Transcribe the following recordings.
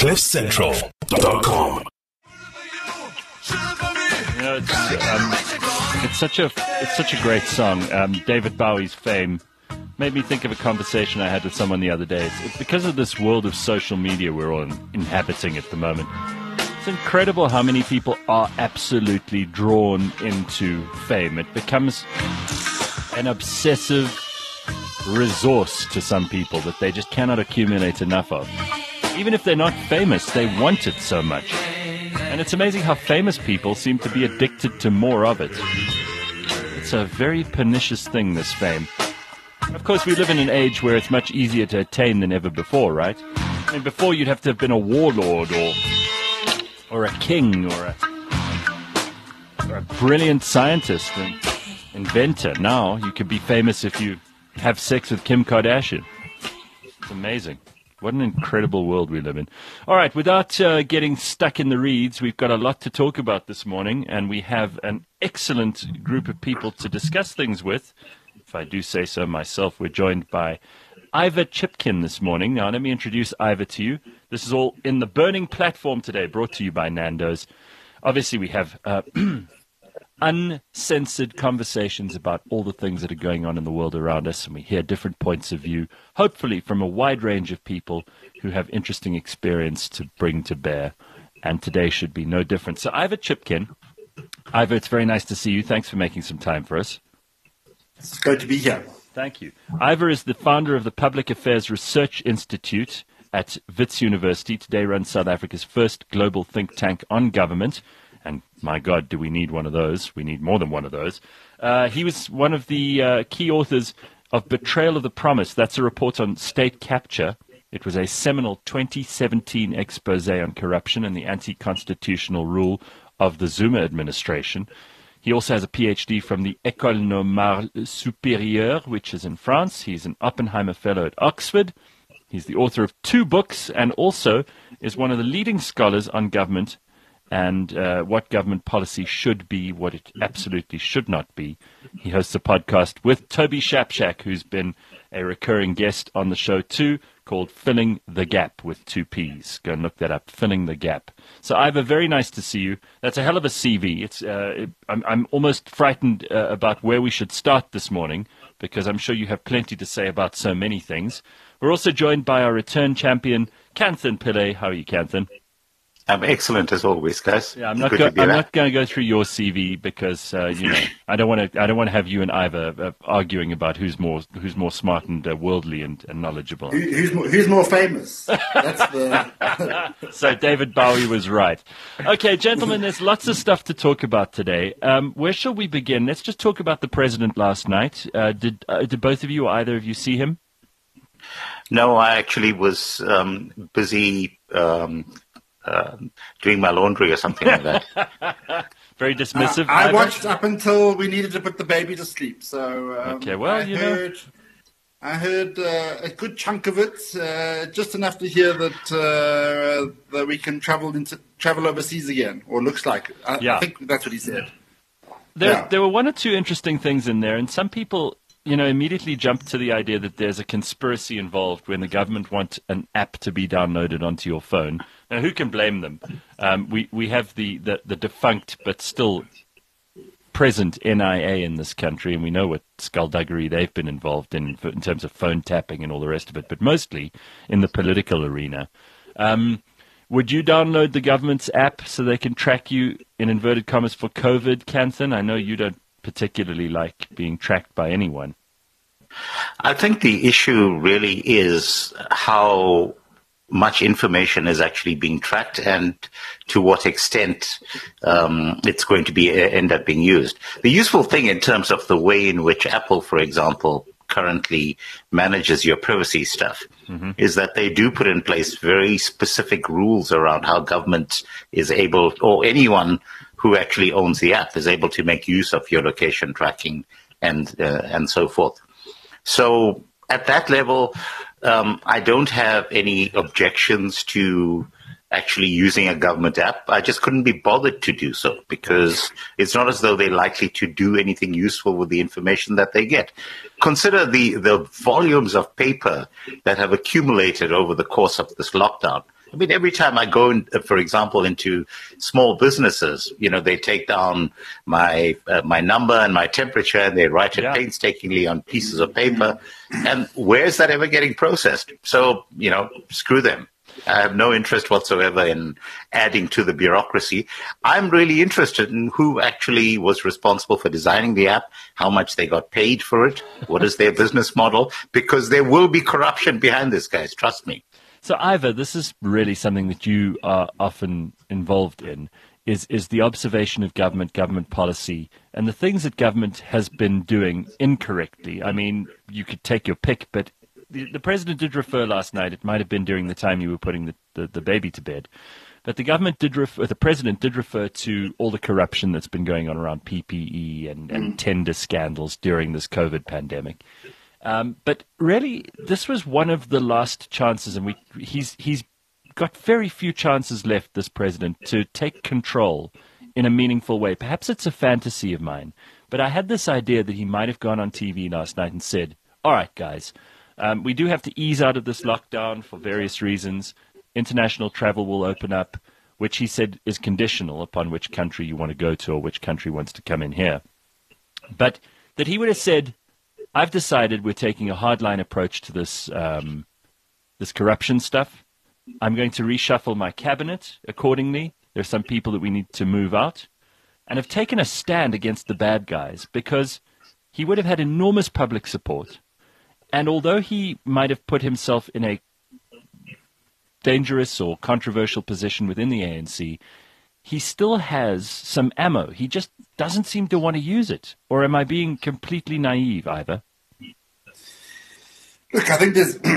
CliffCentral.com. You know, it's such a great song. David Bowie's Fame made me think of a conversation I had with someone the other day. It's because of this world of social media we're all inhabiting at the moment. It's incredible how many people are absolutely drawn into fame. It becomes an obsessive resource to some people that they just cannot accumulate enough of. Even if they're not famous, they want it so much. And it's amazing how famous people seem to be addicted to more of it. It's a very pernicious thing, this fame. Of course, we live in an age where it's much easier to attain than ever before, right? I mean, before you'd have to have been a warlord or a king or a brilliant scientist and inventor. Now you could be famous if you have sex with Kim Kardashian. It's amazing. What an incredible world we live in. All right, without getting stuck in the reeds, we've got a lot to talk about this morning, and we have an excellent group of people to discuss things with. If I do say so myself, we're joined by Ivor Chipkin this morning. Now, let me introduce Ivor to you. This is all in the Burning Platform today, brought to you by Nando's. Obviously, we have uncensored conversations about all the things that are going on in the world around us, and we hear different points of view, hopefully from a wide range of people who have interesting experience to bring to bear, and today should be no different. So Ivor Chipkin. Ivor, it's very nice to see you. Thanks for making some time for us. It's great to be here. Thank you. Ivor is the founder of the Public Affairs Research Institute at Wits University, today runs South Africa's first global think tank on government. And my God, do we need one of those? We need more than one of those. He was one of the key authors of Betrayal of the Promise. That's a report on state capture. It was a seminal 2017 expose on corruption and the anti-constitutional rule of the Zuma administration. He also has a PhD from the École Normale Supérieure, which is in France. He's an Oppenheimer Fellow at Oxford. He's the author of 2 books and also is one of the leading scholars on government and what government policy should be, what it absolutely should not be. He hosts a podcast with Toby Shapshak, who's been a recurring guest on the show too, called Filling the Gap with 2 Ps. Go and look that up, Filling the Gap. So, Ivor, very nice to see you. That's a hell of a CV. I'm almost frightened about where we should start this morning, because I'm sure you have plenty to say about so many things. We're also joined by our return champion, Kanthan Pillay. How are you, Kanthan? I'm excellent as always, guys. Yeah, I'm not going to go through your CV because I don't want to have you and Ivor arguing about who's more smart and worldly and knowledgeable. Who's more famous? That's the. So David Bowie was right. Okay, gentlemen, there's lots of stuff to talk about today. Where shall we begin? Let's just talk about the president last night. Did both of you or either of you see him? No, I actually was busy. Doing my laundry or something like that. Very dismissive. I watched up until we needed to put the baby to sleep. So okay, well, I heard a good chunk of it, just enough to hear that we can travel overseas again, or looks like. I think that's what he said. There were 1 or 2 interesting things in there, and some people, immediately jump to the idea that there's a conspiracy involved when the government wants an app to be downloaded onto your phone. Now, who can blame them? We have the defunct but still present NIA in this country, and we know what skullduggery they've been involved in terms of phone tapping and all the rest of it, but mostly in the political arena. Would you download the government's app so they can track you, in inverted commas, for COVID, Kanthan? I know you don't particularly like being tracked by anyone. I think the issue really is how much information is actually being tracked and to what extent it's going to end up being used. The useful thing in terms of the way in which Apple, for example, currently manages your privacy stuff is that they do put in place very specific rules around how government is able, or anyone who actually owns the app is able to make use of your location tracking and so forth. So at that level, I don't have any objections to actually using a government app. I just couldn't be bothered to do so because it's not as though they're likely to do anything useful with the information that they get. Consider the volumes of paper that have accumulated over the course of this lockdown. I mean, every time I go, for example, into small businesses, they take down my number and my temperature, and they write it painstakingly on pieces of paper. And where's that ever getting processed? So, screw them. I have no interest whatsoever in adding to the bureaucracy. I'm really interested in who actually was responsible for designing the app, how much they got paid for it, what is their business model, because there will be corruption behind this, guys. Trust me. So, Ivor, this is really something that you are often involved in, is the observation of government policy, and the things that government has been doing incorrectly. I mean, you could take your pick, but the president did refer last night, it might have been during the time you were putting the baby to bed, but the president did refer to all the corruption that's been going on around PPE and tender scandals during this COVID pandemic. But really, this was one of the last chances, and he's got very few chances left, this president, to take control in a meaningful way. Perhaps it's a fantasy of mine, but I had this idea that he might have gone on TV last night and said, all right, guys, we do have to ease out of this lockdown for various reasons. International travel will open up, which he said is conditional upon which country you want to go to or which country wants to come in here. But that he would have said, I've decided we're taking a hardline approach to this this corruption stuff. I'm going to reshuffle my cabinet accordingly. There's some people that we need to move out, and have taken a stand against the bad guys, because he would have had enormous public support. And although he might have put himself in a dangerous or controversial position within the ANC, he still has some ammo. He just doesn't seem to want to use it. Or am I being completely naive, Ivor? Look, I think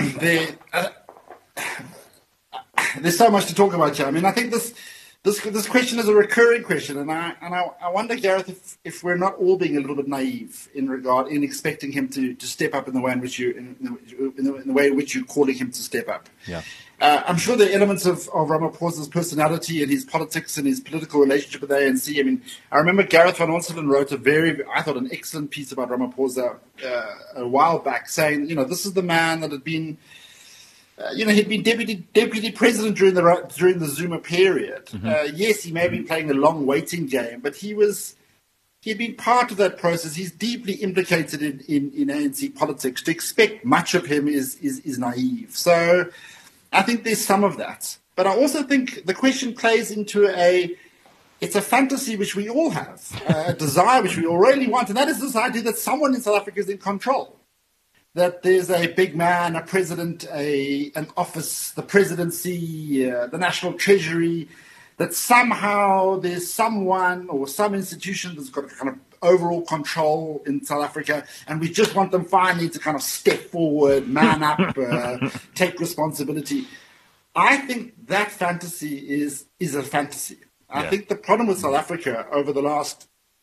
there's so much to talk about here. I mean, I think this question is a recurring question, and I wonder, Gareth, if we're not all being a little bit naive in expecting him to step up in the way in which you're calling him to step up. Yeah. I'm sure there are elements of Ramaphosa's personality and his politics and his political relationship with the ANC. I mean, I remember Gareth van Onselen wrote an excellent piece about Ramaphosa a while back, saying, this is the man that had been, he'd been deputy president during the Zuma period. Mm-hmm. Yes, he may have been playing a long waiting game, but he'd been part of that process. He's deeply implicated in ANC politics. To expect much of him is naive. So I think there's some of that. But I also think the question plays into it's a fantasy which we all have, a desire which we all really want, and that is this idea that someone in South Africa is in control. That there's a big man, a president, an office, the presidency, the national treasury, that somehow there's someone or some institution that's got kind of overall control in South Africa, and we just want them finally to kind of step forward, man up, take responsibility. I think that fantasy is a fantasy. I think the problem with South Africa over the last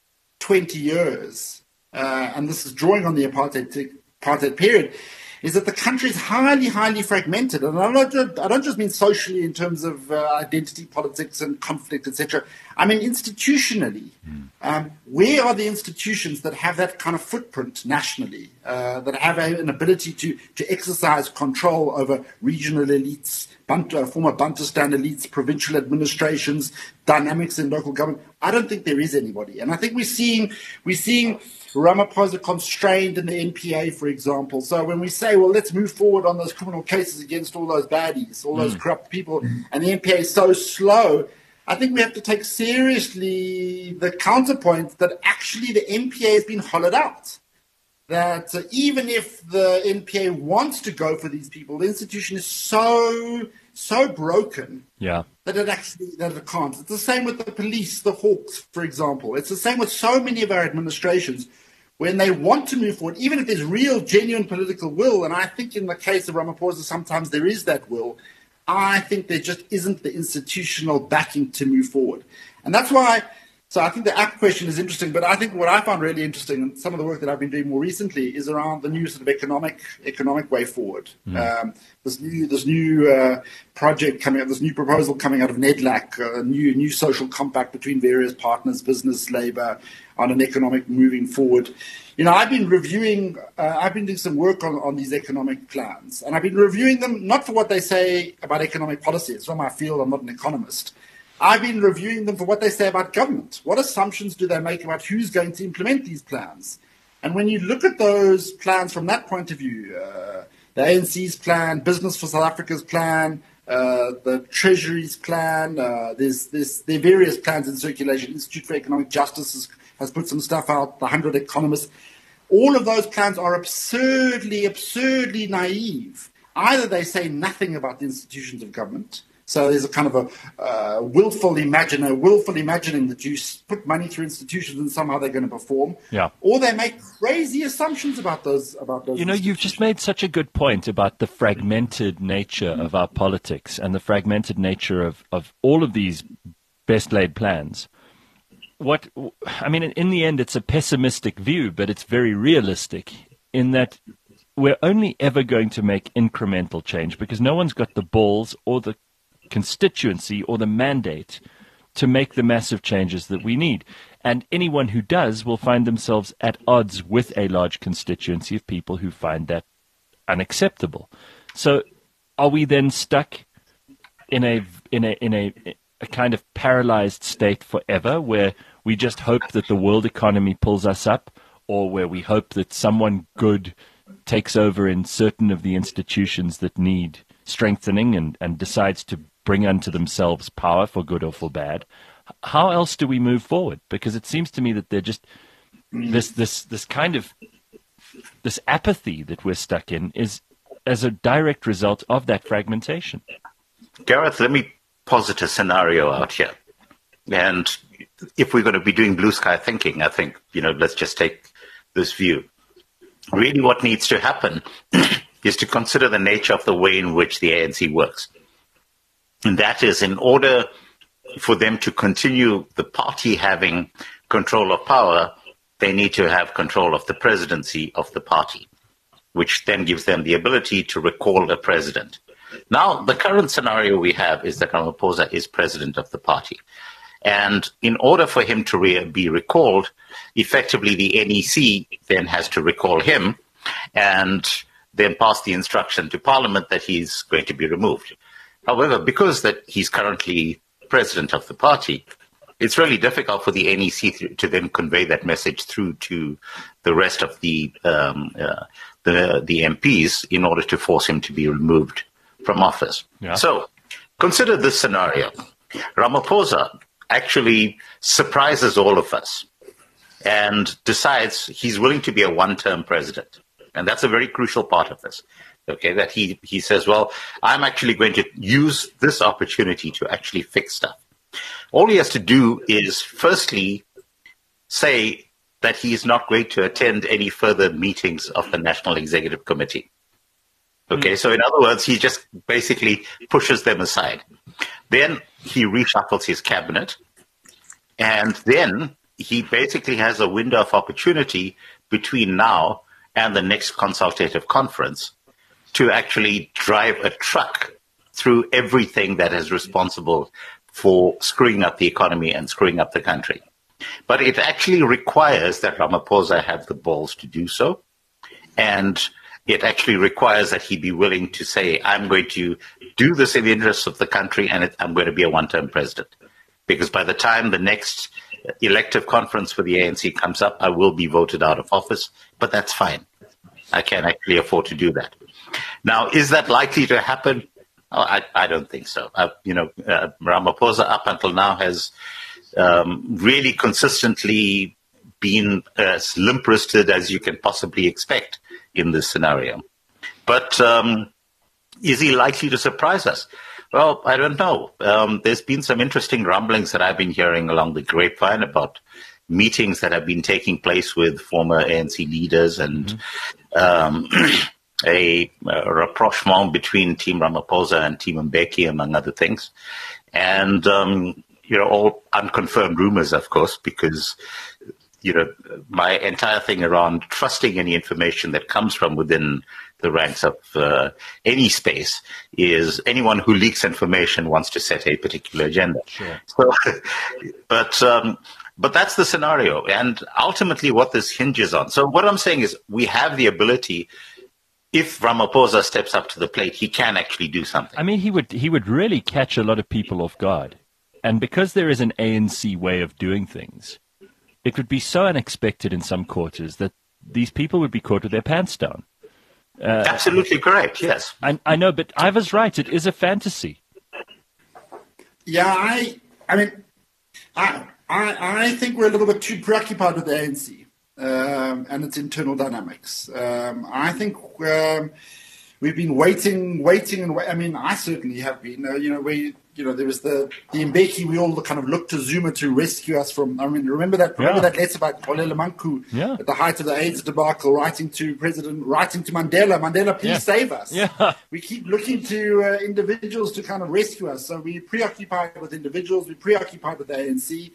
20 years, and this is drawing on the apartheid period, is that the country is highly, highly fragmented. And I don't just mean socially in terms of identity politics and conflict, etc. I mean institutionally. Where are the institutions that have that kind of footprint nationally, that have an ability to exercise control over regional elites, former Bantustan elites, provincial administrations, dynamics in local government? I don't think there is anybody. And I think we're seeing Ramaphosa constrained in the NPA, for example. So when we say, well, let's move forward on those criminal cases against all those baddies, all those corrupt people, and the NPA is so slow, I think we have to take seriously the counterpoint that actually the NPA has been hollowed out. That even if the NPA wants to go for these people, the institution is so broken that it can't. It's the same with the police, the Hawks, for example. It's the same with so many of our administrations. When they want to move forward, even if there's real, genuine political will, and I think in the case of Ramaphosa sometimes there is that will, I think there just isn't the institutional backing to move forward. And that's why So I think the app question is interesting, but I think what I found really interesting, and some of the work that I've been doing more recently, is around the new sort of economic way forward. This new project coming up, this new proposal coming out of NEDLAC, a new social compact between various partners, business, labour, on an economic moving forward. I've been reviewing, I've been doing some work on these economic plans, and I've been reviewing them not for what they say about economic policy. It's not my field, I'm not an economist. I've been reviewing them for what they say about government. What assumptions do they make about who's going to implement these plans? And when you look at those plans from that point of view, the ANC's plan, Business for South Africa's plan, the Treasury's plan, there are various plans in circulation. Institute for Economic Justice has put some stuff out, the 100 Economists. All of those plans are absurdly naive. Either they say nothing about the institutions of government, so there's a kind of a willful imagining that you put money through institutions and somehow they're going to perform. Yeah. Or they make crazy assumptions about those. You've just made such a good point about the fragmented nature of our politics and the fragmented nature of all of these best laid plans. In the end, it's a pessimistic view, but it's very realistic in that we're only ever going to make incremental change because no one's got the balls or the constituency or the mandate to make the massive changes that we need. And anyone who does will find themselves at odds with a large constituency of people who find that unacceptable. So are we then stuck in a kind of paralyzed state forever where we just hope that the world economy pulls us up, or where we hope that someone good takes over in certain of the institutions that need strengthening and decides to bring unto themselves power for good or for bad? How else do we move forward? Because it seems to me that they're just this kind of this apathy that we're stuck in is as a direct result of that fragmentation. Gareth, let me posit a scenario out here. And if we're going to be doing blue sky thinking, I think, let's just take this view. Really what needs to happen is to consider the nature of the way in which the ANC works. And that is, in order for them to continue the party having control of power, they need to have control of the presidency of the party, which then gives them the ability to recall a president. Now, the current scenario we have is that Ramaphosa is president of the party. And in order for him to be recalled, effectively the NEC then has to recall him and then pass the instruction to Parliament that he's going to be removed. However, because that he's currently president of the party, it's really difficult for the NEC to then convey that message through to the rest of the MPs in order to force him to be removed from office. Yeah. So consider this scenario. Ramaphosa actually surprises all of us and decides he's willing to be a one-term president. And that's a very crucial part of this. Okay, that he says, well, I'm actually going to use this opportunity to actually fix stuff. All he has to do is firstly say that he is not going to attend any further meetings of the National Executive Committee. Okay, so in other words, he just basically pushes them aside. Then he reshuffles his cabinet, and then he basically has a window of opportunity between now and the next consultative conference to actually drive a truck through everything that is responsible for screwing up the economy and screwing up the country. But it actually requires that Ramaphosa have the balls to do so. And it actually requires that he be willing to say, I'm going to do this in the interests of the country and I'm going to be a one-term president. Because by the time the next elective conference for the ANC comes up, I will be voted out of office, but that's fine. I can actually afford to do that. Now, is that likely to happen? Oh, I don't think so. Ramaphosa up until now has really consistently been as limp-wristed as you can possibly expect in this scenario. But is he likely to surprise us? Well, I don't know. There's been some interesting rumblings that I've been hearing along the grapevine about meetings that have been taking place with former ANC leaders and a rapprochement between Team Ramaphosa and Team Mbeki, among other things. And, all unconfirmed rumors, of course, because my entire thing around trusting any information that comes from within the ranks of any space is anyone who leaks information wants to set a particular agenda. Sure. So, but that's the scenario, and ultimately what this hinges on. So what I'm saying is we have the ability. If Ramaphosa steps up to the plate, he can actually do something. I mean, he would really catch a lot of people off guard. And because there is an ANC way of doing things, it would be so unexpected in some quarters that these people would be caught with their pants down. Absolutely correct, yes. I know, but Ivar's right. It is a fantasy. Yeah, I think we're a little bit too preoccupied with the ANC. And its internal dynamics. I think we've been waiting. I mean, I certainly have been. There was the Mbeki. We all kind of looked to Zuma to rescue us from. I mean, remember that letter by Xolile Manku at the height of the AIDS debacle, writing to Mandela. Mandela, please save us. Yeah. We keep looking to individuals to kind of rescue us. So we're preoccupied with individuals. We're preoccupied with the ANC.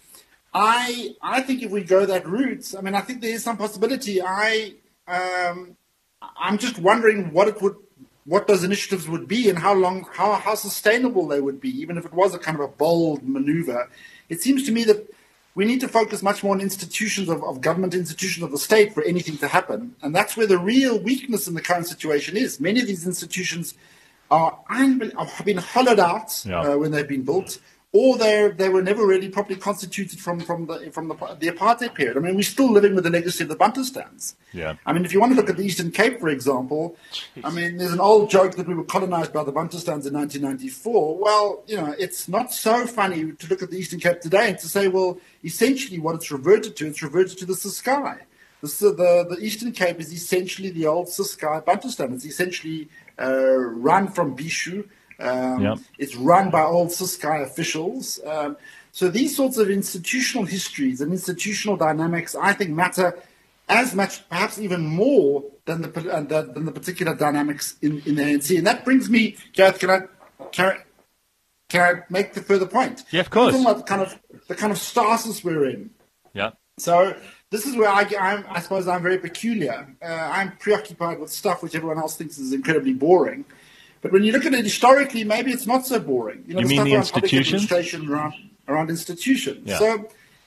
I think if we go that route, I mean, I think there is some possibility. I'm just wondering what those initiatives would be and how sustainable they would be, even if it was a kind of a bold maneuver. It seems to me that we need to focus much more on institutions of government, institutions of the state for anything to happen. And that's where the real weakness in the current situation is. Many of these institutions have been hollowed out when they've been built, or they were never really properly constituted from the apartheid period. I mean, we're still living with the legacy of the Bantustans. Yeah. I mean, if you want to look at the Eastern Cape, for example, I mean, there's an old joke that we were colonized by the Bantustans in 1994. Well, it's not so funny to look at the Eastern Cape today and to say, well, essentially what it's reverted to the Ciskei. The Eastern Cape is essentially the old Ciskei Bantustan. It's essentially run from Bishu. It's run by old Ciskei officials. So these sorts of institutional histories and institutional dynamics, I think, matter as much, perhaps even more, than the particular dynamics in the ANC. And that brings me, Gareth, can I make the further point? Yeah, of course. Talking about the kind of stasis we're in. Yeah. So this is where I suppose I'm very peculiar. I'm preoccupied with stuff which everyone else thinks is incredibly boring. But when you look at it historically, maybe it's not so boring. You mean the institutions? Around institutions. Yeah. So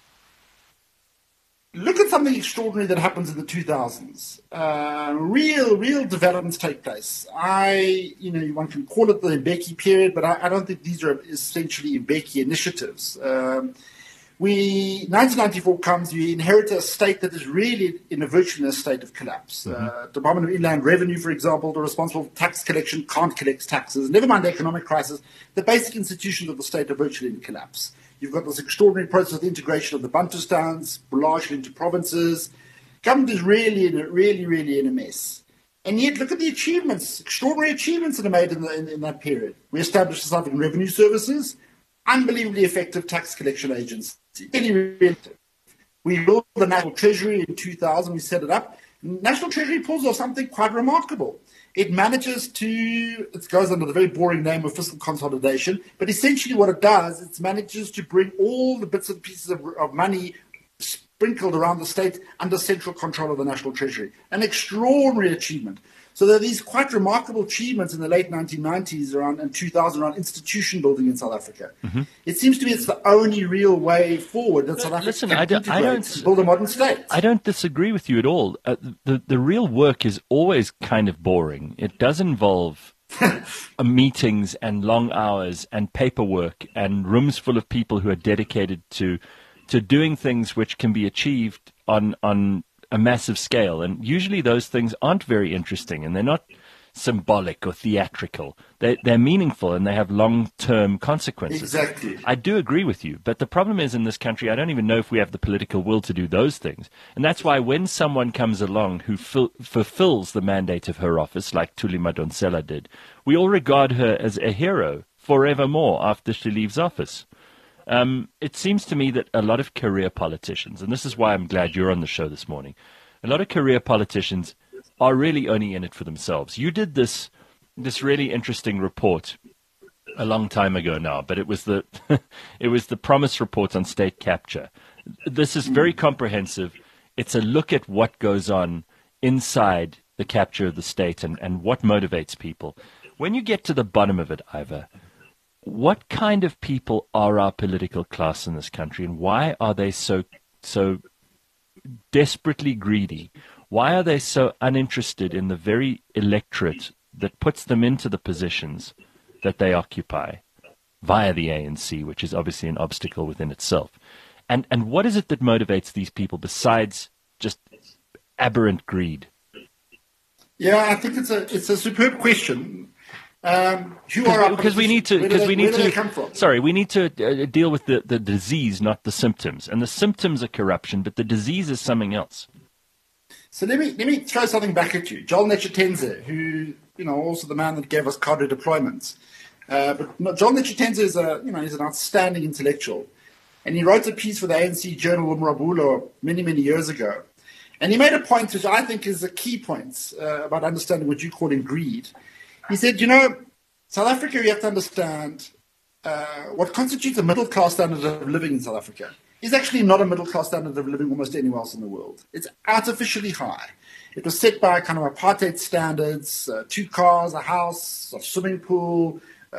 look at something extraordinary that happens in the 2000s. Real developments take place. One can call it the Mbeki period, but I don't think these are essentially Mbeki initiatives. 1994 comes, you inherit a state that is really virtually in a state of collapse. Department of Inland Revenue, for example, the responsible for tax collection, can't collect taxes. Never mind the economic crisis, the basic institutions of the state are virtually in collapse. You've got this extraordinary process of integration of the Bantustans, largely into provinces. Government is really in a mess. And yet, look at the achievements, extraordinary achievements that are made in that period. We established the South African Revenue Services, unbelievably effective tax collection agency. We built the National Treasury in 2000. We set it up. National Treasury pulls off something quite remarkable. It manages it goes under the very boring name of fiscal consolidation, but essentially what it does, it manages to bring all the bits and pieces of money sprinkled around the state under central control of the National Treasury. An extraordinary achievement. So there are these quite remarkable achievements in the late 1990s and 2000 around institution building in South Africa. It seems to me it's the only real way forward that South Africa can integrate to build a modern state. I don't disagree with you at all. The real work is always kind of boring. It does involve meetings and long hours and paperwork and rooms full of people who are dedicated to doing things which can be achieved on a massive scale, and usually those things aren't very interesting, and they're not symbolic or theatrical. They're meaningful, and they have long-term consequences. Exactly. I do agree with you, but the problem is in this country, I don't even know if we have the political will to do those things, and that's why when someone comes along who fulfills the mandate of her office, like Thuli Madonsela did, we all regard her as a hero forevermore after she leaves office. It seems to me that a lot of career politicians, and this is why I'm glad you're on the show this morning, a lot of career politicians are really only in it for themselves. You did this really interesting report a long time ago now, but it was the it was the Promise Report on state capture. This is very comprehensive. It's a look at what goes on inside the capture of the state and what motivates people. When you get to the bottom of it, Ivor, what kind of people are our political class in this country, and why are they so desperately greedy? Why are they so uninterested in the very electorate that puts them into the positions that they occupy via the ANC, which is obviously an obstacle within itself? And what is it that motivates these people besides just aberrant greed? Yeah, I think it's a superb question. Who are our because we need to where do they come from? Sorry, we need to deal with the disease, not the symptoms. And the symptoms are corruption, but the disease is something else. So let me throw something back at you. Joel Netshitenzhe, who also the man that gave us cadre deployments. But Joel Netshitenzhe is he's an outstanding intellectual, and he wrote a piece for the ANC journal Umrabulo many years ago, and he made a point which I think is a key point about understanding what you call in greed. He said, South Africa, you have to understand what constitutes a middle-class standard of living in South Africa is actually not a middle-class standard of living almost anywhere else in the world. It's artificially high. It was set by kind of apartheid standards, 2 cars, a house, a swimming pool,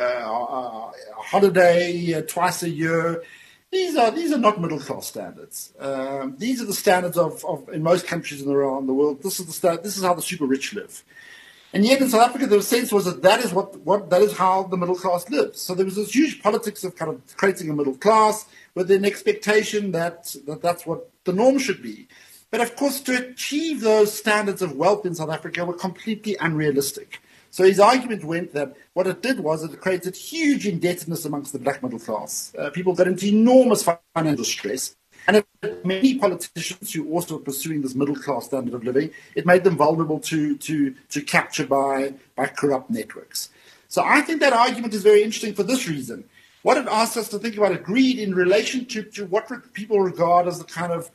a holiday twice a year. These are not middle-class standards. These are the standards of in most countries around the world. This is how the super rich live. And yet in South Africa, the sense was that is how the middle class lives. So there was this huge politics of kind of creating a middle class with an expectation that that's what the norm should be. But of course, to achieve those standards of wealth in South Africa were completely unrealistic. So his argument went that what it did was it created huge indebtedness amongst the black middle class. People got into enormous financial stress. And many politicians who also were pursuing this middle-class standard of living, it made them vulnerable to capture by corrupt networks. So I think that argument is very interesting for this reason. What it asks us to think about is greed in relation to what people regard as the kind of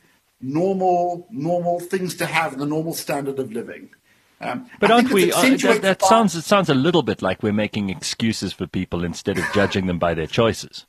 normal things to have, the normal standard of living. But aren't we? It sounds a little bit like we're making excuses for people instead of judging them by their choices.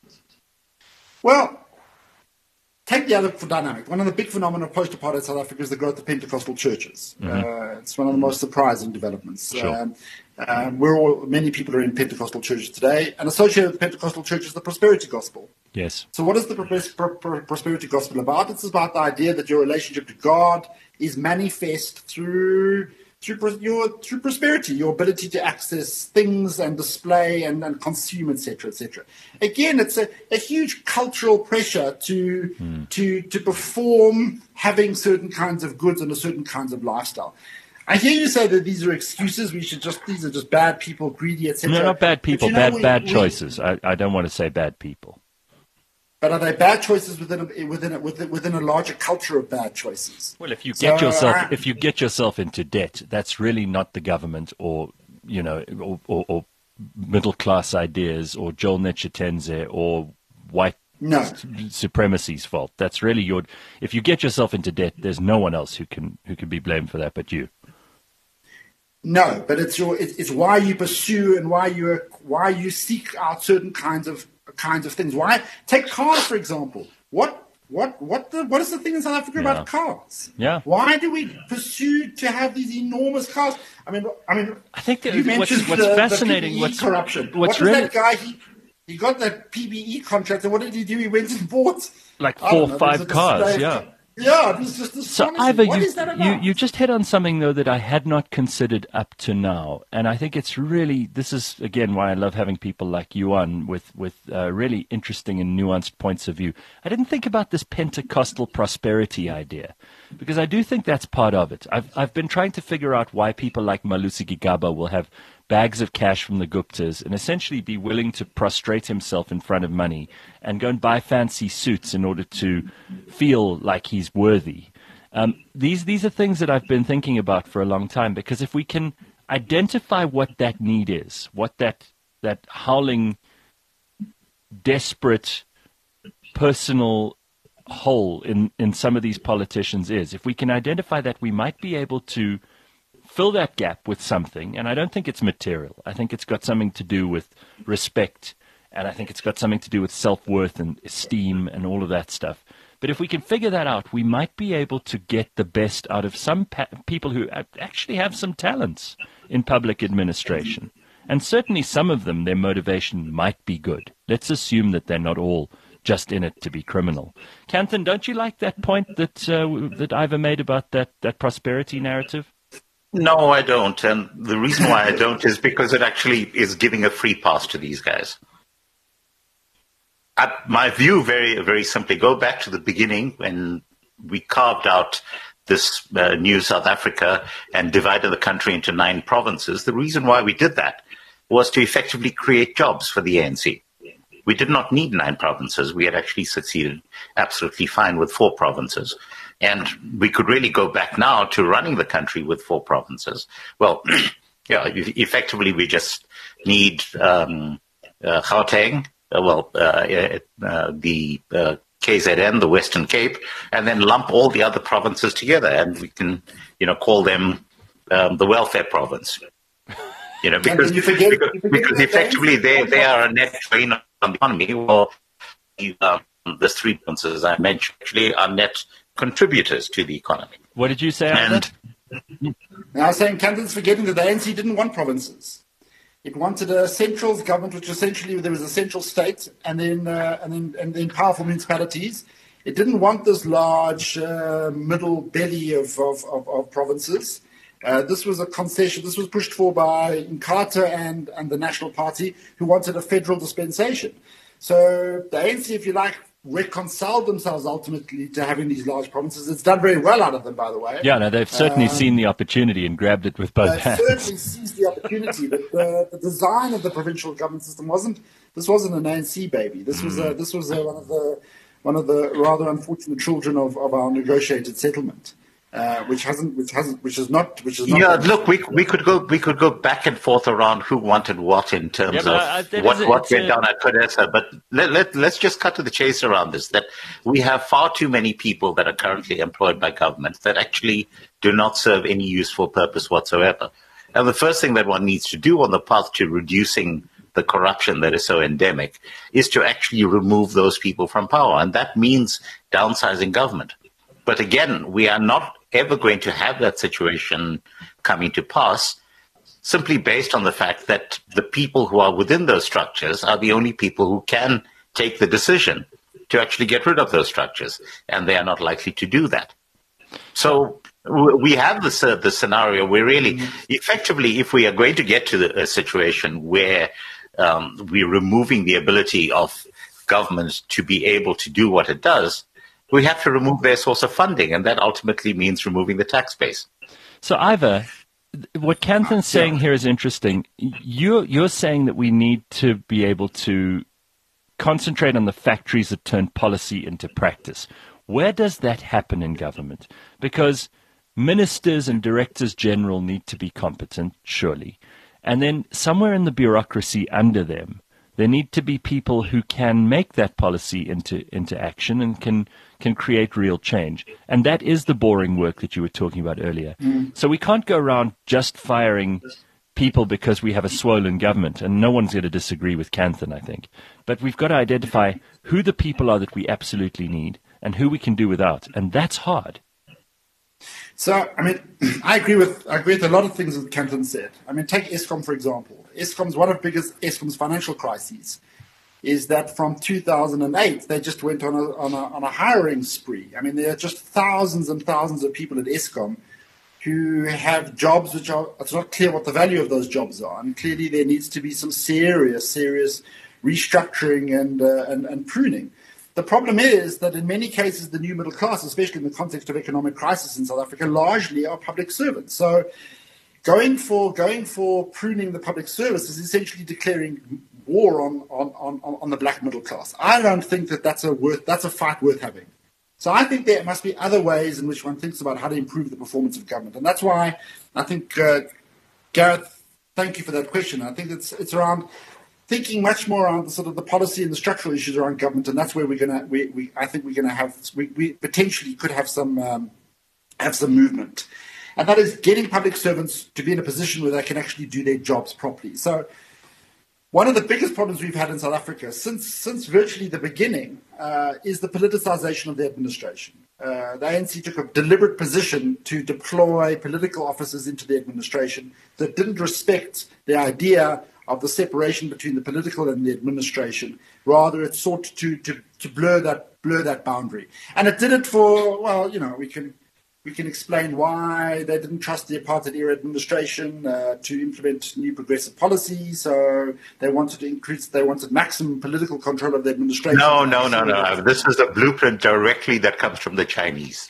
Well, take the other dynamic. One of the big phenomena of post-apartheid South Africa is the growth of Pentecostal churches. Mm-hmm. It's one of the most surprising developments. Sure. Many people are in Pentecostal churches today, and associated with Pentecostal churches is the prosperity gospel. Yes. So what is the prosperity gospel about? It's about the idea that your relationship to God is manifest through prosperity, your ability to access things and display and consume, etc., etc. Again, it's a huge cultural pressure to perform having certain kinds of goods and a certain kinds of lifestyle. I hear you say that these are excuses. These are just bad people, greedy, etc. No, not bad people. Bad choices. I don't want to say bad people. But are they bad choices within a larger culture of bad choices? Well, if you get yourself into debt, that's really not the government or middle class ideas or Joel Netshitenzhe or white supremacy's fault. That's really if you get yourself into debt, there's no one else who can be blamed for that but you. No, but it's why you pursue and why you seek out certain kinds of things. Why take cars for example? What is the thing in South Africa about cars? Yeah. Why do we pursue to have these enormous cars? I mean. I think that you mentioned what's fascinating. The PBE corruption. What's really that guy? He got that PBE contract, and what did he do? He went and bought like 4 or 5 cars. Yeah. Yeah, it was just astonishing. So, Ivor, what is that about? You just hit on something, though, that I had not considered up to now. And I think this is, again, why I love having people like you on with really interesting and nuanced points of view. I didn't think about this Pentecostal prosperity idea, because I do think that's part of it. I've been trying to figure out why people like Malusi Gigaba will have bags of cash from the Guptas and essentially be willing to prostrate himself in front of money and go and buy fancy suits in order to feel like he's worthy. These are things that I've been thinking about for a long time, because if we can identify what that need is, what that howling, desperate, personal hole in some of these politicians is, if we can identify that, we might be able to fill that gap with something, and I don't think it's material. I think it's got something to do with respect, and I think it's got something to do with self-worth and esteem and all of that stuff. But if we can figure that out, we might be able to get the best out of some people who actually have some talents in public administration. And certainly some of them, their motivation might be good. Let's assume that they're not all just in it to be criminal. Kanthan, don't you like that point that that Ivor made about that prosperity narrative? No, I don't. And the reason why I don't is because it actually is giving a free pass to these guys. My view, very, very simply, go back to the beginning when we carved out this new South Africa and divided the country into 9 provinces. The reason why we did that was to effectively create jobs for the ANC. We did not need 9 provinces. We had actually succeeded absolutely fine with 4 provinces. And we could really go back now to running the country with 4 provinces. Well, effectively, we just need Gauteng, the KZN, the Western Cape, and then lump all the other provinces together, and we can, call them the welfare province. Because effectively they are a net drain on the economy. Well, the 3 provinces I mentioned actually are net contributors to the economy. What did you say? I was saying Kanthan's forgetting that the ANC didn't want provinces. It wanted a central government, which essentially there was a central state, and then powerful municipalities. It didn't want this large middle belly of provinces. This was a concession. This was pushed for by Inkatha and the National Party, who wanted a federal dispensation. So the ANC, if you like, reconciled themselves ultimately to having these large provinces. It's done very well out of them, by the way. Yeah, no, they've certainly seen the opportunity and grabbed it with both hands. They certainly seized the opportunity, but the design of the provincial government system wasn't an ANC baby. This was one of the rather unfortunate children of our negotiated settlement. Which is not. Yeah, look, we could go back and forth around who wanted what in terms of what went down at CODESA, but let's just cut to the chase around this. That we have far too many people that are currently employed by government that actually do not serve any useful purpose whatsoever. And the first thing that one needs to do on the path to reducing the corruption that is so endemic is to actually remove those people from power, and that means downsizing government. But again, we are not ever going to have that situation coming to pass simply based on the fact that the people who are within those structures are the only people who can take the decision to actually get rid of those structures, and they are not likely to do that. So we have the scenario where really, effectively, if we are going to get to a situation where we're removing the ability of government to be able to do what it does, we have to remove their source of funding, and that ultimately means removing the tax base. So, Ivor, what Kanthan's saying here is interesting. You're saying that we need to be able to concentrate on the factories that turn policy into practice. Where does that happen in government? Because ministers and directors general need to be competent, surely. And then somewhere in the bureaucracy under them, there need to be people who can make that policy into action and can create real change. And that is the boring work that you were talking about earlier. So we can't go around just firing people because we have a swollen government, and no one's going to disagree with Kanthan, I think. But we've got to identify who the people are that we absolutely need and who we can do without, and that's hard. So, I mean, I agree with a lot of things that Kanthan said. I mean, take Eskom, for example. One of Eskom's financial crises is that from 2008, they just went on a hiring spree. I mean, there are just thousands and thousands of people at Eskom who have jobs which are, it's not clear what the value of those jobs are. And clearly there needs to be some serious restructuring and pruning. The problem is that in many cases, the new middle class, especially in the context of economic crisis in South Africa, largely are public servants. So going for pruning the public service is essentially declaring war on the black middle class. I don't think that's a fight worth having. So I think there must be other ways in which one thinks about how to improve the performance of government. And that's why I think, Gareth, thank you for that question. I think it's around thinking much more around the sort of the policy and the structural issues around government, and that's where we potentially could have some movement. and that is getting public servants to be in a position where they can actually do their jobs properly. So one of the biggest problems we've had in South Africa since virtually the beginning is the politicization of the administration. The ANC took a deliberate position to deploy political officers into the administration that didn't respect the idea of the separation between the political and the administration. Rather, it sought to blur that boundary, and it did it for, well, we can explain why they didn't trust the apartheid era administration to implement new progressive policies. So they wanted maximum political control of the administration. No. This is a blueprint directly that comes from the Chinese.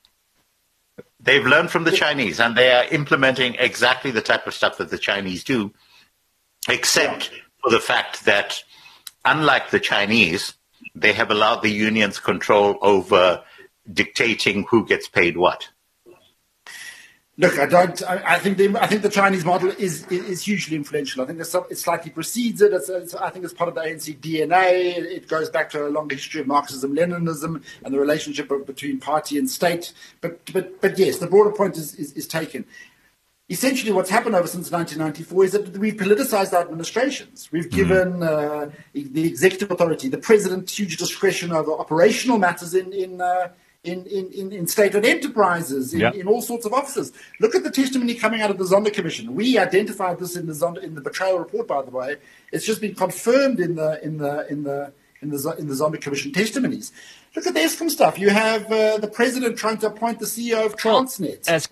They've learned from the Chinese, and they are implementing exactly the type of stuff that the Chinese do, except for the fact that, unlike the Chinese, they have allowed the unions control over dictating who gets paid what. Look, I think the Chinese model is hugely influential. I think it slightly precedes it. I think it's part of the ANC DNA. It goes back to a long history of Marxism, Leninism, and the relationship between party and state. But yes, the broader point is taken. Essentially, what's happened over since 1994 is that we've politicized our administrations. We've given the executive authority, the president, huge discretion over operational matters in state-owned enterprises, in all sorts of offices. Look at the testimony coming out of the Zondo Commission. We identified this in the betrayal report, by the way. It's just been confirmed in the Zondo Commission testimonies. Look at the Eskom stuff. You have the president trying to appoint the CEO of Transnet. As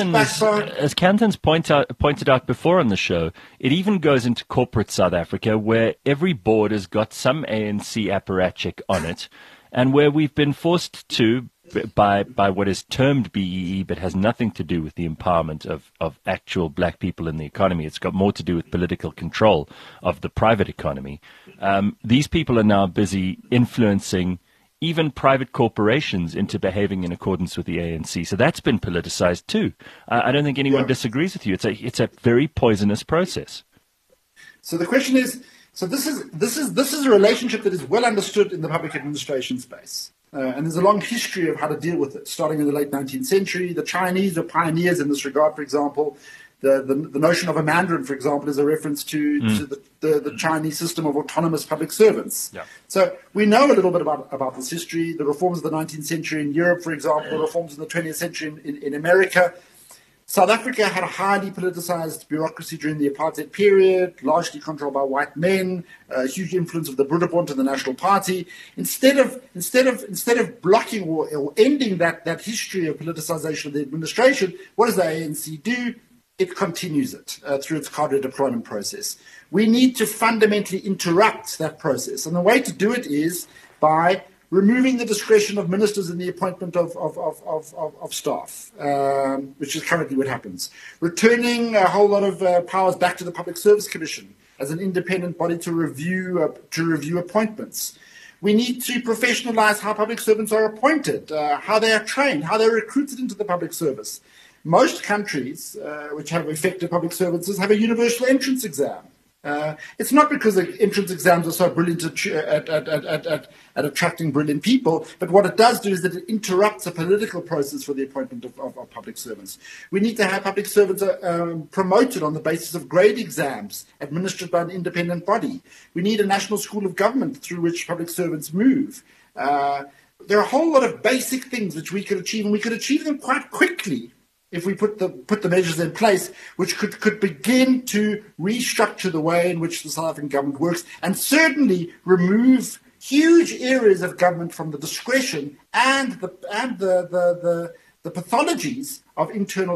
Kanthan's pointed out before on the show, it even goes into corporate South Africa, where every board has got some ANC apparatchik on it, and where we've been forced to, by what is termed BEE, but has nothing to do with the empowerment of actual black people in the economy. It's got more to do with political control of the private economy. These people are now busy influencing even private corporations into behaving in accordance with the ANC. So that's been politicized too. I don't think anyone disagrees with you. It's a very poisonous process. So the question is, this is a relationship that is well understood in the public administration space. And there's a long history of how to deal with it, starting in the late 19th century. The Chinese were pioneers in this regard, for example. The notion of a mandarin, for example, is a reference to the Chinese system of autonomous public servants. Yeah. So we know a little bit about this history, the reforms of the 19th century in Europe, for example, the reforms in the 20th century in America. South Africa had a highly politicized bureaucracy during the apartheid period, largely controlled by white men, huge influence of the Broederbond and the National Party. Instead of blocking or ending that history of politicization of the administration, what does the ANC do? It continues it through its cadre deployment process. We need to fundamentally interrupt that process. And the way to do it is by removing the discretion of ministers in the appointment of staff, which is currently what happens. Returning a whole lot of powers back to the Public Service Commission as an independent body to review appointments. We need to professionalize how public servants are appointed, how they are trained, how they're recruited into the public service. Most countries which have effective public services have a universal entrance exam. It's not because the entrance exams are so brilliant at attracting brilliant people, but what it does do is that it interrupts a political process for the appointment of public servants. We need to have public servants promoted on the basis of grade exams administered by an independent body. We need a national school of government through which public servants move. There are a whole lot of basic things which we could achieve, and we could achieve them quite quickly if we put the measures in place, which could begin to restructure the way in which the South African government works, and certainly remove huge areas of government from the discretion and the pathologies of internal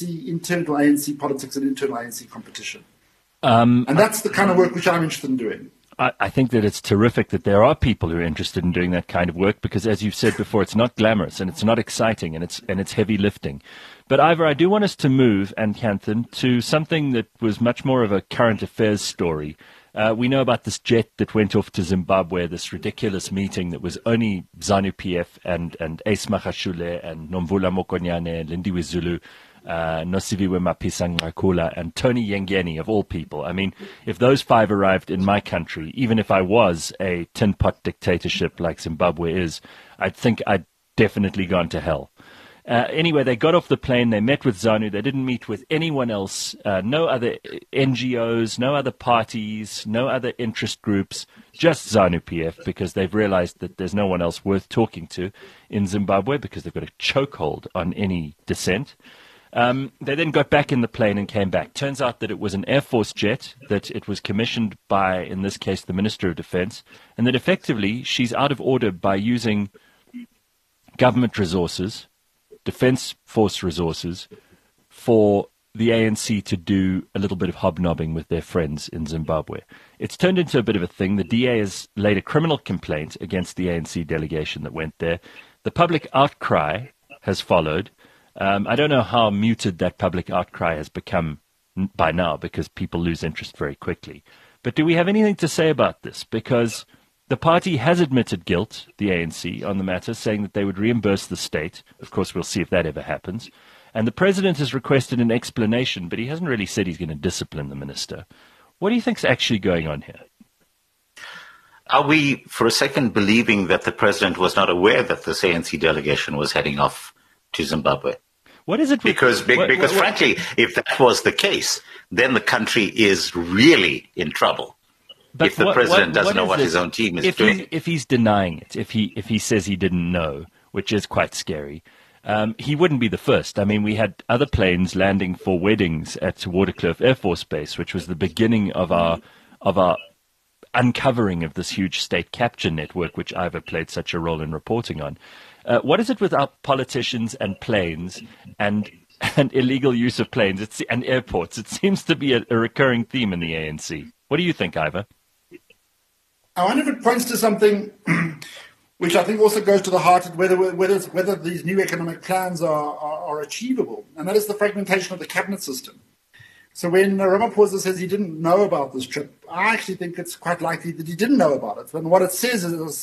ANC politics and internal ANC competition. And that's the kind of work which I'm interested in doing. I think that it's terrific that there are people who are interested in doing that kind of work because, as you've said before, it's not glamorous and it's not exciting and it's heavy lifting. But Ivor, I do want us to move, and Kanthan, to something that was much more of a current affairs story. We know about this jet that went off to Zimbabwe, this ridiculous meeting that was only ZANU-PF and Ace Magashule and Nomvula Mokonyane and Lindiwe Zulu, Nosiviwe Mapisa-Nqakula and Tony Yengeni, of all people. I mean, if those five arrived in my country, even if I was a tin pot dictatorship like Zimbabwe is, I'd think I'd definitely gone to hell. Anyway, they got off the plane, they met with ZANU, they didn't meet with anyone else, no other NGOs, no other parties, no other interest groups, just ZANU-PF, because they've realized that there's no one else worth talking to in Zimbabwe because they've got a chokehold on any dissent. They then got back in the plane and came back. Turns out that it was an Air Force jet, that it was commissioned by, in this case, the Minister of Defense, and that effectively she's out of order by using government resources, Defense Force resources, for the ANC to do a little bit of hobnobbing with their friends in Zimbabwe. It's turned into a bit of a thing. The DA has laid a criminal complaint against the ANC delegation that went there. The public outcry has followed. I don't know how muted that public outcry has become by now because people lose interest very quickly. But do we have anything to say about this? Because the party has admitted guilt, the ANC, on the matter, saying that they would reimburse the state. Of course, we'll see if that ever happens. And the president has requested an explanation, but he hasn't really said he's going to discipline the minister. What do you think's actually going on here? Are we, for a second, believing that the president was not aware that this ANC delegation was heading off to Zimbabwe? What is it? Because frankly, if that was the case, then the country is really in trouble. But if the president doesn't know what his own team is doing. If he's denying it, if he says he didn't know, which is quite scary, he wouldn't be the first. I mean, we had other planes landing for weddings at Waterkloof Air Force Base, which was the beginning of our uncovering of this huge state capture network, which Ivor played such a role in reporting on. What is it with our politicians and planes and illegal use of planes and airports? It seems to be a recurring theme in the ANC. What do you think, Ivor? I wonder if it points to something which I think also goes to the heart of whether these new economic plans are achievable, and that is the fragmentation of the cabinet system. So when Ramaphosa says he didn't know about this trip, I actually think it's quite likely that he didn't know about it. And what it says is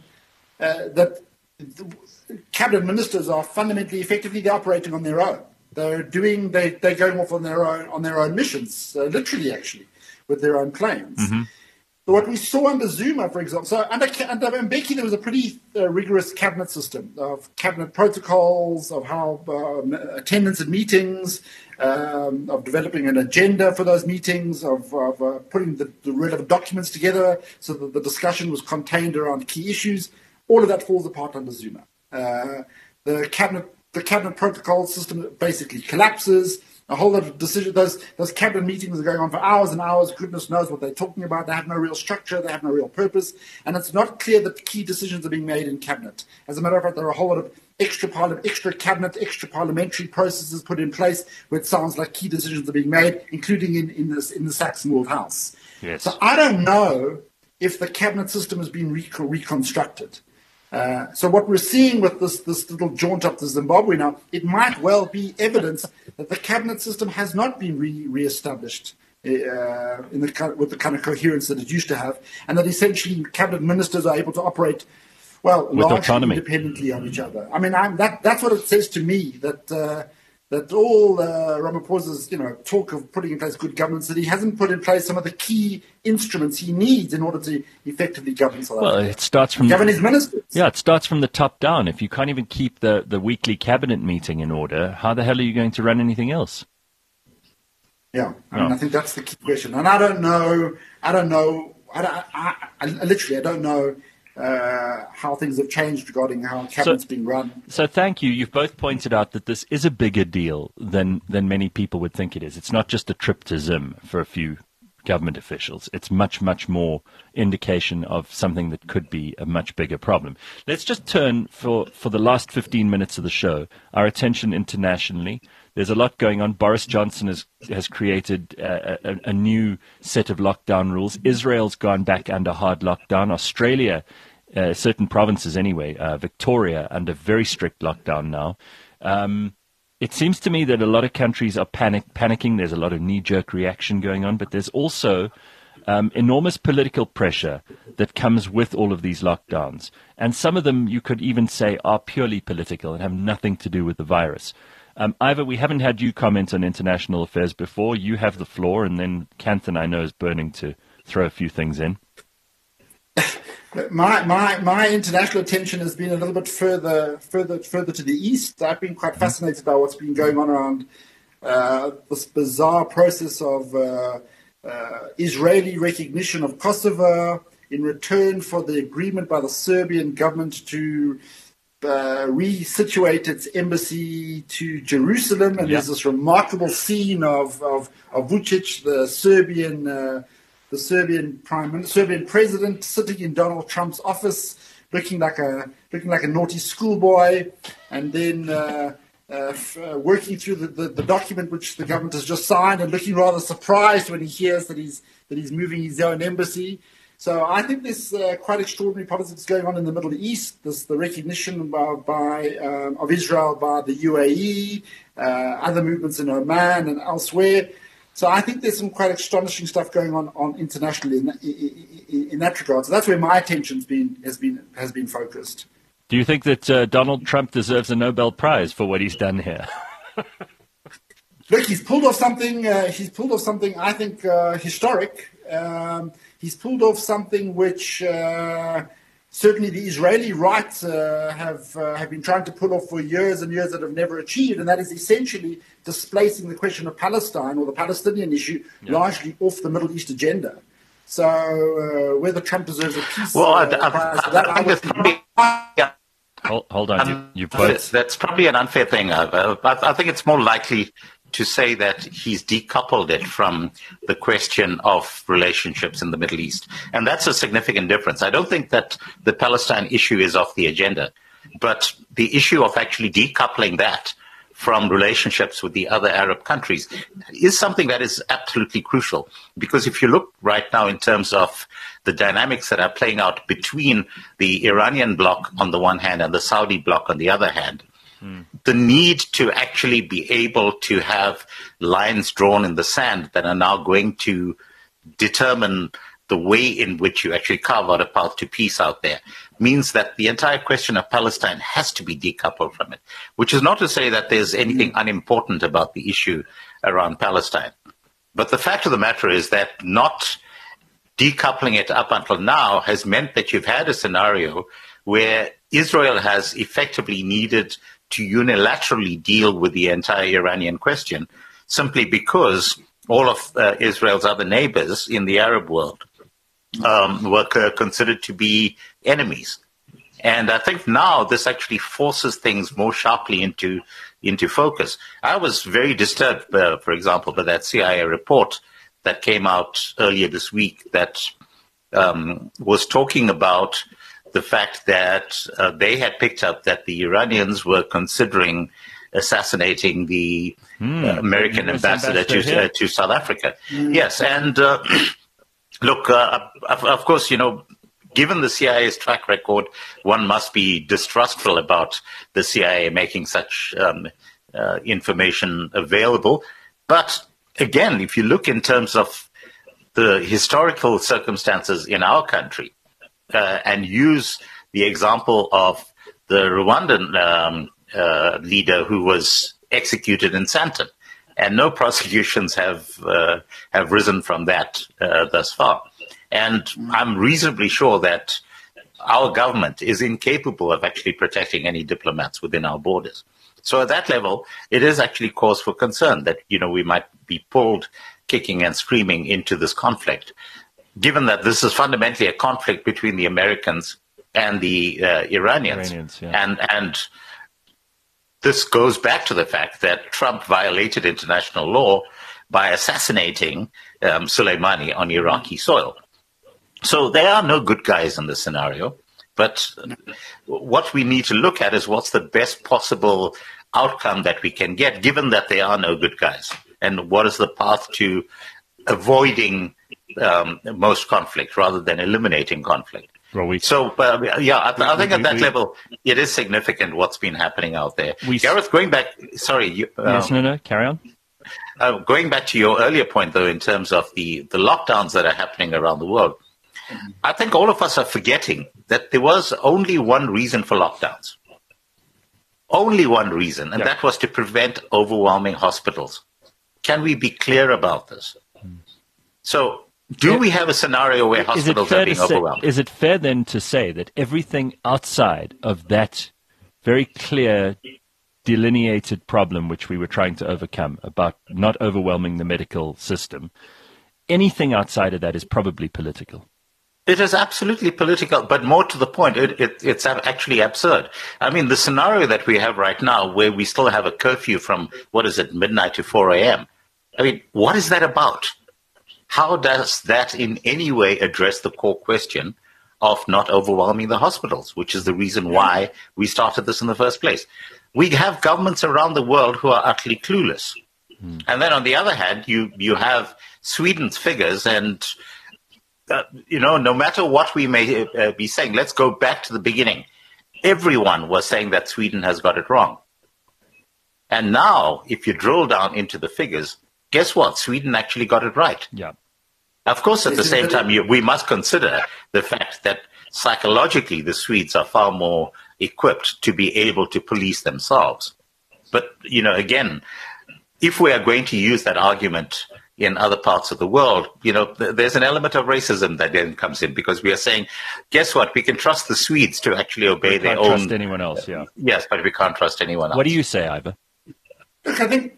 that cabinet ministers are fundamentally, effectively, they're operating on their own. They're going off on their own missions, literally, actually, with their own planes. Mm-hmm. So what we saw under Zuma, for example, so under Mbeki, there was a pretty rigorous cabinet system of cabinet protocols, of how attendance at meetings, of developing an agenda for those meetings, of putting the relevant documents together so that the discussion was contained around key issues. All of that falls apart under Zuma. The cabinet protocol system basically collapses. A whole lot of decisions. Those cabinet meetings are going on for hours and hours. Goodness knows what they're talking about. They have no real structure. They have no real purpose. And it's not clear that key decisions are being made in cabinet. As a matter of fact, there are a whole lot of extra parliamentary processes put in place where it sounds like key decisions are being made, including in the Saxon House. Yes. So I don't know if the cabinet system has been reconstructed. So what we're seeing with this little jaunt up to Zimbabwe now, it might well be evidence that the cabinet system has not been re-established with the kind of coherence that it used to have, and that essentially cabinet ministers are able to operate, largely independently of each other. I mean, that's what it says to me, that all Ramaphosa's talk of putting in place good governance, that he hasn't put in place some of the key instruments he needs in order to effectively govern South Africa. Well, it starts from govern his ministers. Yeah, it starts from the top down. If you can't even keep the weekly cabinet meeting in order, how the hell are you going to run anything else? Yeah, I think that's the key question. And I don't know. I literally don't know how things have changed regarding how cabinet's being run. So thank you. You've both pointed out that this is a bigger deal than many people would think it is. It's not just a trip to Zim for a few government officials. It's much, much more indication of something that could be a much bigger problem. Let's just turn for the last 15 minutes of the show, our attention internationally. There's a lot going on. Boris Johnson has created a new set of lockdown rules. Israel's gone back under hard lockdown. Australia, certain provinces anyway, Victoria, under very strict lockdown now. It seems to me that a lot of countries are panicking. There's a lot of knee-jerk reaction going on, but there's also enormous political pressure that comes with all of these lockdowns. And some of them, you could even say, are purely political and have nothing to do with the virus. Ivor, we haven't had you comment on international affairs before. You have the floor, and then Kanthan, I know, is burning to throw a few things in. My international attention has been a little bit further to the east. I've been quite fascinated by what's been going on around this bizarre process of Israeli recognition of Kosovo in return for the agreement by the Serbian government to resituate its embassy to Jerusalem. And there's this remarkable scene of Vučić, the Serbian president, sitting in Donald Trump's office, looking like a naughty schoolboy, and then working through the document which the government has just signed, and looking rather surprised when he hears that he's moving his own embassy. So I think there's quite extraordinary politics going on in the Middle East. There's the recognition of Israel by the UAE, other movements in Oman and elsewhere. So I think there's some quite astonishing stuff going on internationally in that regard. So that's where my attention's has been focused. Do you think that Donald Trump deserves a Nobel Prize for what he's done here? Look, he's pulled off something. I think historic. He's pulled off something which certainly the Israeli right have been trying to pull off for years and years that have never achieved, and that is essentially displacing the question of Palestine or the Palestinian issue largely off the Middle East agenda. So whether Trump deserves a peace prize for that, Hold on, you both. That's probably an unfair thing. I think it's more likely to say that he's decoupled it from the question of relationships in the Middle East. And that's a significant difference. I don't think that the Palestine issue is off the agenda, but the issue of actually decoupling that from relationships with the other Arab countries is something that is absolutely crucial. Because if you look right now in terms of the dynamics that are playing out between the Iranian bloc on the one hand and the Saudi bloc on the other hand, the need to actually be able to have lines drawn in the sand that are now going to determine the way in which you actually carve out a path to peace out there means that the entire question of Palestine has to be decoupled from it, which is not to say that there's anything unimportant about the issue around Palestine. But the fact of the matter is that not decoupling it up until now has meant that you've had a scenario where Israel has effectively needed to unilaterally deal with the entire Iranian question simply because all of Israel's other neighbors in the Arab world were considered to be enemies. And I think now this actually forces things more sharply into focus. I was very disturbed, for example, by that CIA report that came out earlier this week that was talking about the fact that they had picked up that the Iranians were considering assassinating the American ambassador to South Africa. Yes, and look, of course, given the CIA's track record, one must be distrustful about the CIA making such information available. But again, if you look in terms of the historical circumstances in our country, and use the example of the Rwandan leader who was executed in Sandton, and no prosecutions have risen from that thus far. And I'm reasonably sure that our government is incapable of actually protecting any diplomats within our borders. So at that level, it is actually cause for concern that we might be pulled kicking and screaming into this conflict, given that this is fundamentally a conflict between the Americans and the Iranians. And this goes back to the fact that Trump violated international law by assassinating Soleimani on Iraqi soil. So there are no good guys in this scenario, but what we need to look at is what's the best possible outcome that we can get, given that there are no good guys, and what is the path to avoiding most conflict rather than eliminating conflict. So, I think at that level, it is significant what's been happening out there. Gareth, going back, sorry. Carry on. Going back to your earlier point, though, in terms of the lockdowns that are happening around the world, I think all of us are forgetting that there was only one reason for lockdowns. Only one reason, and that was to prevent overwhelming hospitals. Can we be clear about this? So Do we have a scenario where hospitals are being overwhelmed? Is it fair then to say that everything outside of that very clear delineated problem which we were trying to overcome about not overwhelming the medical system, anything outside of that is probably political? It is absolutely political, but more to the point, it's actually absurd. I mean, the scenario that we have right now where we still have a curfew from, midnight to 4 a.m., I mean, what is that about? How does that in any way address the core question of not overwhelming the hospitals, which is the reason why we started this in the first place? We have governments around the world who are utterly clueless. And then on the other hand, you have Sweden's figures and, no matter what we may be saying, let's go back to the beginning. Everyone was saying that Sweden has got it wrong. And now, if you drill down into the figures, guess what? Sweden actually got it right. Yeah. Of course, at the same time, we must consider the fact that psychologically the Swedes are far more equipped to be able to police themselves. But, again, if we are going to use that argument in other parts of the world, there's an element of racism that then comes in because we are saying, guess what? We can trust the Swedes to actually obey their own. We can't trust anyone else, yeah. Yes, but we can't trust anyone else. What do you say, Ivor? Look, I think,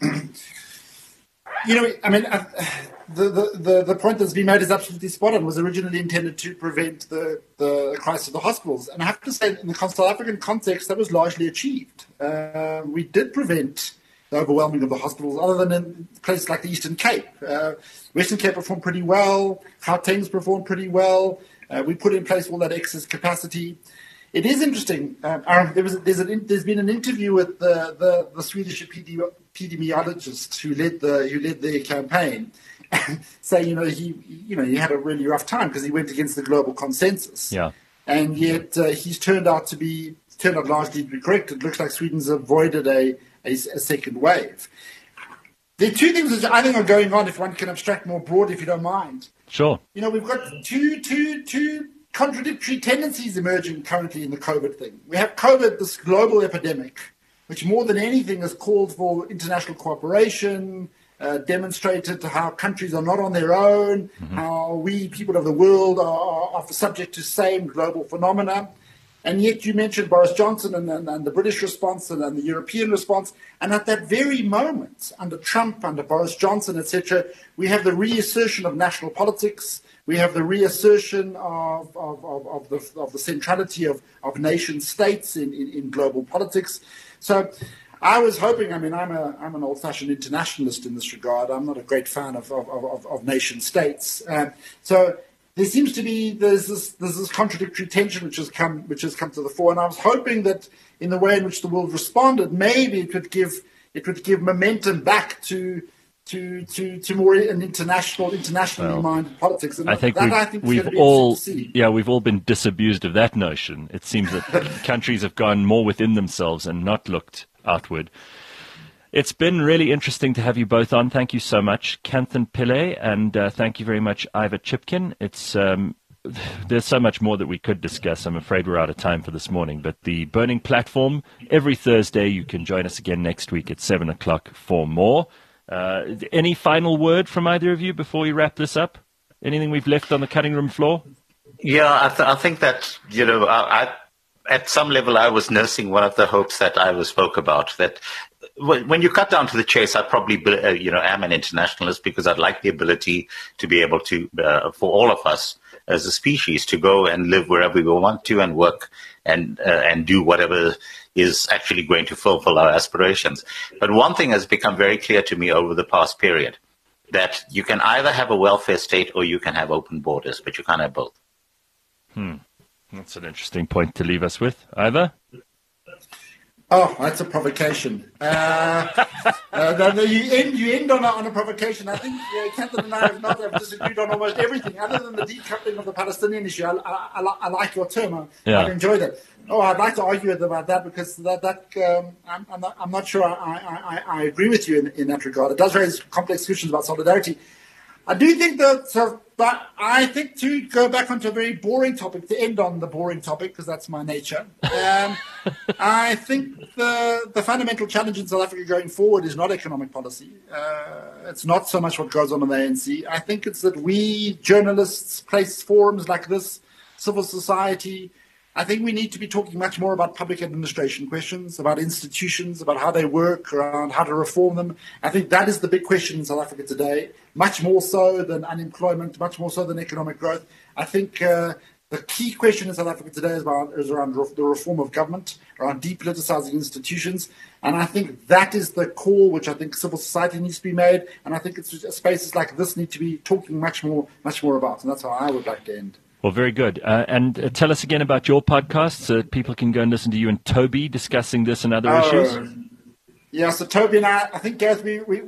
the point that's been made is absolutely spot on. Was originally intended to prevent the crisis of the hospitals. And I have to say, in the South African context, that was largely achieved. We did prevent the overwhelming of the hospitals, other than in places like the Eastern Cape. Western Cape performed pretty well. Gauteng's performed pretty well. We put in place all that excess capacity. It is interesting. There's been an interview with the Swedish epidemiologist who led the campaign, saying he had a really rough time because he went against the global consensus. Yeah. And yet he's turned out largely to be correct. It looks like Sweden's avoided a second wave. There are two things which I think are going on, if one can abstract more broadly, if you don't mind. Sure. We've got two contradictory tendencies emerging currently in the COVID thing. We have COVID, this global epidemic, which more than anything has called for international cooperation, demonstrated how countries are not on their own, how we, people of the world, are subject to same global phenomena. And yet you mentioned Boris Johnson and the British response and the European response. And at that very moment, under Trump, under Boris Johnson, etc., we have the reassertion of national politics. We have the reassertion of the centrality of nation states in global politics. So I was hoping, I'm an old-fashioned internationalist in this regard. I'm not a great fan of nation states. So there seems to be there's this contradictory tension which has come to the fore, and I was hoping that in the way in which the world responded, maybe it would give momentum back to more an internationally minded politics. And I think we've all been disabused of that notion. It seems that countries have gone more within themselves and not looked outward. It's been really interesting to have you both on. Thank you so much, Kanthan Pillay, and thank you very much, Ivor Chipkin. It's there's so much more that we could discuss. I'm afraid we're out of time for this morning. But the Burning Platform, every Thursday, you can join us again next week at 7 o'clock for more. Any final word from either of you before we wrap this up? Anything we've left on the cutting room floor? Yeah, I think that, I at some level I was nursing one of the hopes that Ivor spoke about, that when you cut down to the chase, I probably, am an internationalist because I'd like the ability to be able to, for all of us as a species, to go and live wherever we want to and work and do whatever is actually going to fulfill our aspirations. But one thing has become very clear to me over the past period, that you can either have a welfare state or you can have open borders, but you can't have both. That's an interesting point to leave us with. Ivor? Oh, that's a provocation. You end on a provocation. I think Kanthan and I have disagreed on almost everything, other than the decoupling of the Palestinian issue. I like your term. I've enjoyed it. I'd like to argue about that because I'm not sure I agree with you in that regard. It does raise complex questions about solidarity. I do think that, but I think to go back onto a very boring topic, to end on the boring topic, because that's my nature, I think the fundamental challenge in South Africa going forward is not economic policy. It's not so much what goes on in the ANC. I think it's that we, journalists, place forums like this, civil society, I think we need to be talking much more about public administration questions, about institutions, about how they work, around how to reform them. I think that is the big question in South Africa today, much more so than unemployment, much more so than economic growth. I think the key question in South Africa today is around the reform of government, around depoliticizing institutions. And I think that is the call which I think civil society needs to be made. And I think it's spaces like this need to be talking much more about. And that's how I would like to end. Well, very good. And tell us again about your podcast so that people can go and listen to you and Toby discussing this and other issues. Yeah, so Toby and I think, Gareth,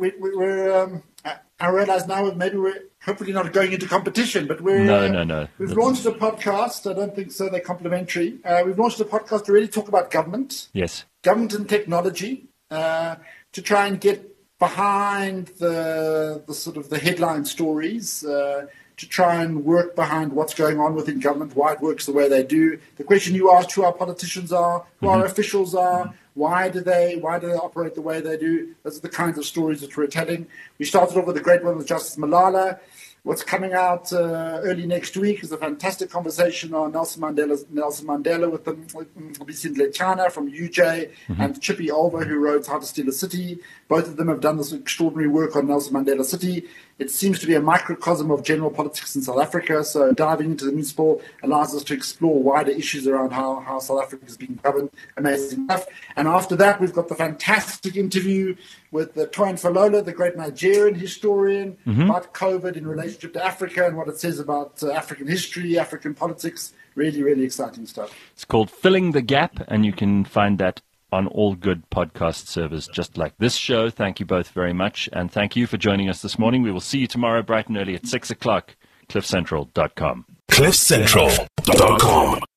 we're I realize now maybe we're hopefully not going into competition, but we're... No. We've launched a podcast. I don't think so. They're complementary. We've launched a podcast to really talk about government. Yes. Government and technology, to try and get behind the sort of the headline stories, to try and work behind what's going on within government, why it works the way they do. The question you asked, who our politicians are, who our officials are, why do they operate the way they do? Those are the kinds of stories that we're telling. We started off with a great one with Justice Malala. What's coming out early next week is a fantastic conversation on Nelson Mandela with Vicente Lechana from UJ and Chippy Olver, who wrote How to Steal a City. Both of them have done this extraordinary work on Nelson Mandela City. It seems to be a microcosm of general politics in South Africa, so diving into the municipal allows us to explore wider issues around how South Africa is being governed. Amazing stuff. And after that, we've got the fantastic interview with Toyin Falola, the great Nigerian historian, about COVID in relationship to Africa and what it says about African history, African politics. Really, really exciting stuff. It's called Filling the Gap, and you can find that on all good podcast servers, just like this show. Thank you both very much, and thank you for joining us this morning. We will see you tomorrow bright and early at 6 o'clock, cliffcentral.com. cliffcentral.com